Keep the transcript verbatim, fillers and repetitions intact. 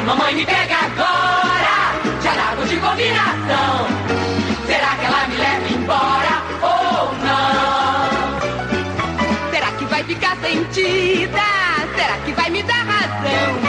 mamãe me pega agora, já largo de combinação. Será que ela me leva embora ou não? Será que vai ficar sentida? Será que vai me dar razão?